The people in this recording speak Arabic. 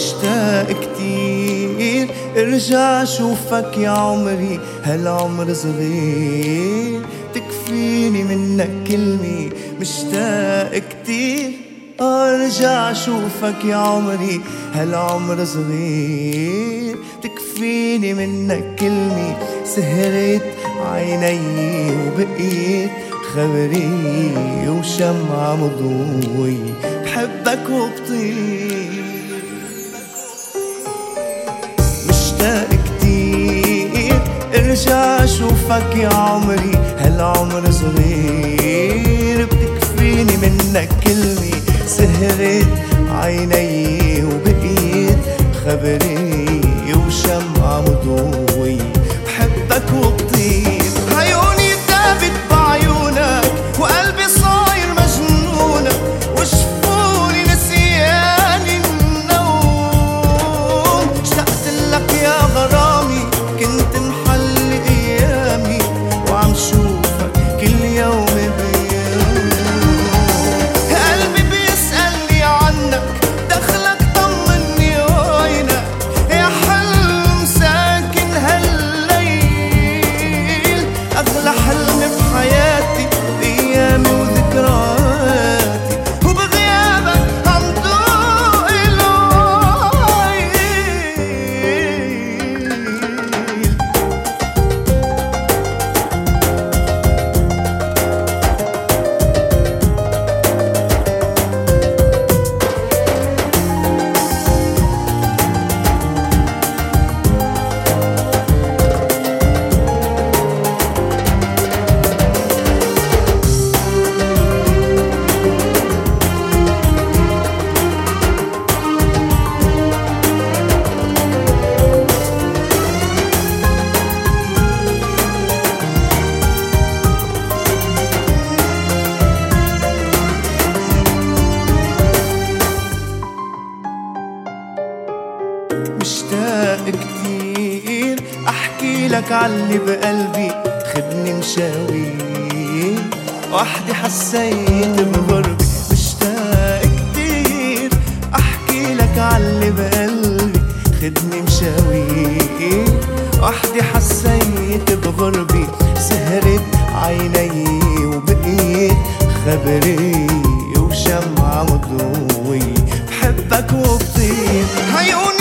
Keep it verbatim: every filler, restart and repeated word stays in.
مشتاق كتير ارجع شوفك يا عمري، هالعمر صغير تكفيني منك كلمة. مشتاق كتير ارجع شوفك يا عمري، هالعمر صغير تكفيني منك كلمة. سهرت عيني وبقيت خبري وشمعة مضوي، بحبك وبطير. مشتاق كتير ارجع شوفك يا عمري، هالعمر صغير بتكفيني منك كلمة. سهرت عيني وبقيت خبري وشمعة مضوي، بحبك وبطير. عيوني دابت بعيونك وقلبي صاير مجنونك، وشفوني نسيان النوم. اشتقت لك يا غرامي، كنت محل ايامي وعم شوفك كل يوم بيوم. قلبي بيسألني عنك، دخلك طمني وينك يا حلم ساكن هالليل. اغلى حلم بحياتي ايامي وذكرياتي، وبغيابك عم دوق الويل. مشتاق كتير احكي لك عاللي بقلبي، خدني مشاوي وحدي حسيت بغربي. مشتاق كتير احكي لك عاللي بقلبي، خدني مشاوي وحدي حسيت بغربي. سهرت عيني وبقيت خبري وشمعة مضوي، بحبك وبطير. عيوني